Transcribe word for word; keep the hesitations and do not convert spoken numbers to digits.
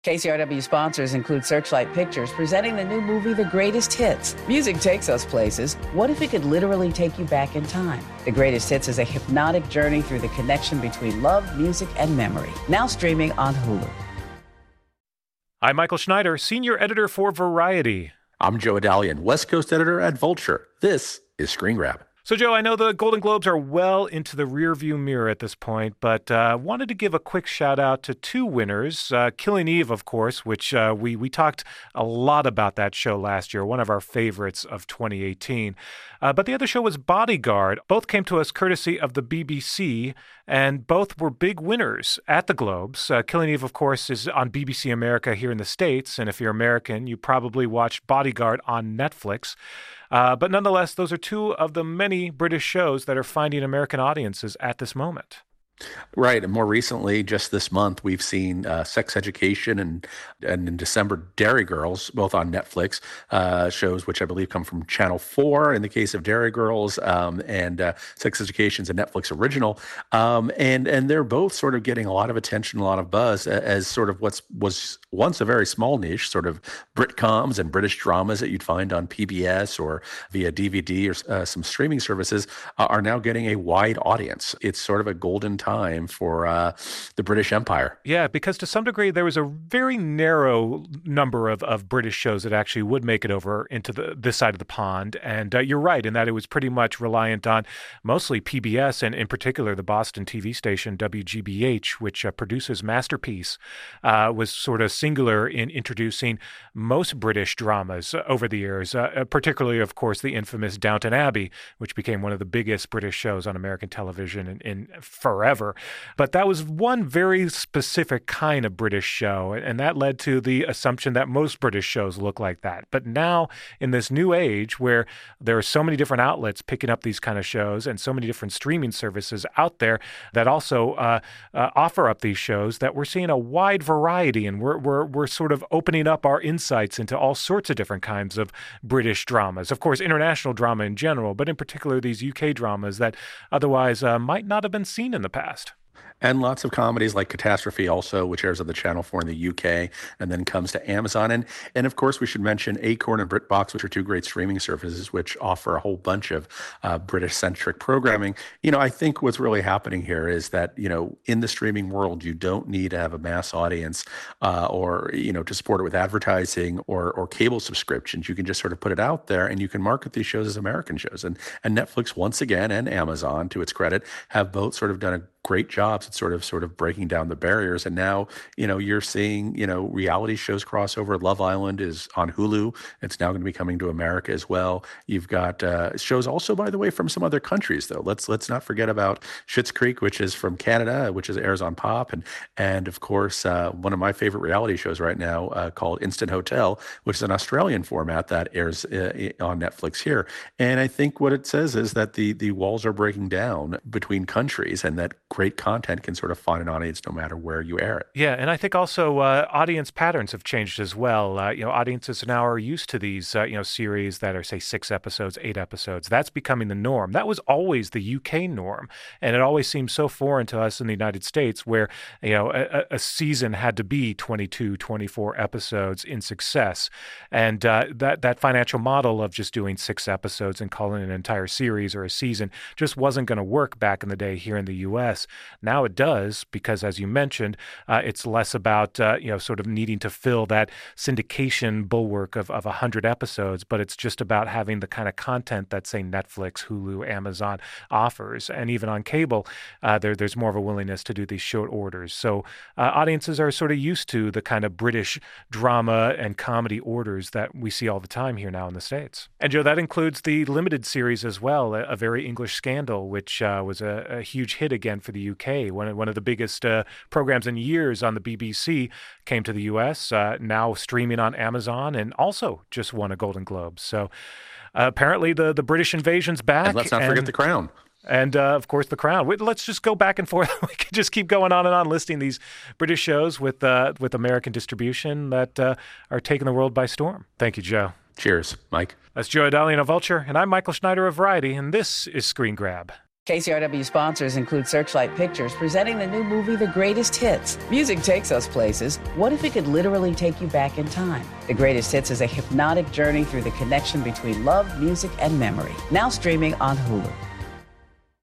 K C R W sponsors include Searchlight Pictures, presenting the new movie, The Greatest Hits. Music takes us places. What if it could literally take you back in time? The Greatest Hits is a hypnotic journey through the connection between love, music, and memory. Now streaming on Hulu. I'm Michael Schneider, senior editor for Variety. I'm Joe Adalian, West Coast editor at Vulture. This is Screen Grab. So, Joe, I know the Golden Globes are well into the rearview mirror at this point, but uh, wanted to give a quick shout out to two winners. Uh, Killing Eve, of course, which uh, we we talked a lot about that show last year, one of our favorites of twenty eighteen. Uh, but the other show was Bodyguard. Both came to us courtesy of the B B C, and both were big winners at the Globes. Uh, Killing Eve, of course, is on B B C America here in the States, and if you're American, you probably watched Bodyguard on Netflix. Uh, but nonetheless, those are two of the many British shows that are finding American audiences at this moment. Right. And more recently, just this month, we've seen uh, Sex Education and, and in December, Dairy Girls, both on Netflix, uh, shows which I believe come from Channel four in the case of Dairy Girls, um, and uh, Sex Education is a Netflix original. Um, and and they're both sort of getting a lot of attention, a lot of buzz as sort of what was once a very small niche, sort of Britcoms and British dramas that you'd find on P B S or via D V D or uh, some streaming services uh, are now getting a wide audience. It's sort of a golden time time for uh, the British Empire. Yeah, because to some degree, there was a very narrow number of, of British shows that actually would make it over into the this side of the pond. And uh, you're right in that it was pretty much reliant on mostly P B S and in particular the Boston T V station W G B H, which uh, produces Masterpiece, uh, was sort of singular in introducing most British dramas over the years, uh, particularly, of course, the infamous Downton Abbey, which became one of the biggest British shows on American television in, in forever. But that was one very specific kind of British show, and that led to the assumption that most British shows look like that. But now, in this new age where there are so many different outlets picking up these kind of shows and so many different streaming services out there that also uh, uh, offer up these shows, that we're seeing a wide variety, and we're, we're, we're sort of opening up our insights into all sorts of different kinds of British dramas. Of course, international drama in general, but in particular these U K dramas that otherwise uh, might not have been seen in the past. And lots of comedies like Catastrophe also, which airs on the Channel four in the U K and then comes to Amazon. And, and of course, we should mention Acorn and BritBox, which are two great streaming services, which offer a whole bunch of uh, British-centric programming. You know, I think what's really happening here is that, you know, in the streaming world, you don't need to have a mass audience uh, or, you know, to support it with advertising or or cable subscriptions. You can just sort of put it out there and you can market these shows as American shows. And, and Netflix, once again, and Amazon, to its credit, have both sort of done a great jobs at sort of sort of breaking down the barriers. And now, you know, you're seeing, you know, reality shows crossover. Love Island is on Hulu. It's now going to be coming to America as well. You've got uh, shows also, by the way, from some other countries, though. Let's let's not forget about Schitt's Creek, which is from Canada, which is airs on Pop. And, and of course, uh, one of my favorite reality shows right now uh, called Instant Hotel, which is an Australian format that airs uh, on Netflix here. And I think what it says is that the, the walls are breaking down between countries and that great content can sort of find an audience no matter where you air it. Yeah, and I think also uh, audience patterns have changed as well. Uh, you know, audiences now are used to these, uh, you know, series that are, say, six episodes, eight episodes. That's becoming the norm. That was always the U K norm, and it always seemed so foreign to us in the United States where, you know, a, a season had to be twenty-two, twenty-four episodes in success. And uh, that, that financial model of just doing six episodes and calling it an entire series or a season just wasn't going to work back in the day here in the U S. Now it does because, as you mentioned, uh, it's less about, uh, you know, sort of needing to fill that syndication bulwark of, of one hundred episodes, but it's just about having the kind of content that, say, Netflix, Hulu, Amazon offers. And even on cable, uh, there, there's more of a willingness to do these short orders. So uh, audiences are sort of used to the kind of British drama and comedy orders that we see all the time here now in the States. And, Joe, that includes the limited series as well, A, a Very English Scandal, which uh, was a, a huge hit again for the U K. One of, one of the biggest uh, programs in years on the B B C came to the U S, uh, now streaming on Amazon, and also just won a Golden Globe. So uh, apparently the, the British invasion's back. And let's not and, forget The Crown. And, uh, of course, The Crown. Let's just go back and forth. We can just keep going on and on listing these British shows with, uh, with American distribution that uh, are taking the world by storm. Thank you, Joe. Cheers, Mike. That's Joe Adalian of Vulture, and I'm Michael Schneider of Variety, and this is Screen Grab. K C R W sponsors include Searchlight Pictures, presenting the new movie, The Greatest Hits. Music takes us places. What if it could literally take you back in time? The Greatest Hits is a hypnotic journey through the connection between love, music, and memory. Now streaming on Hulu.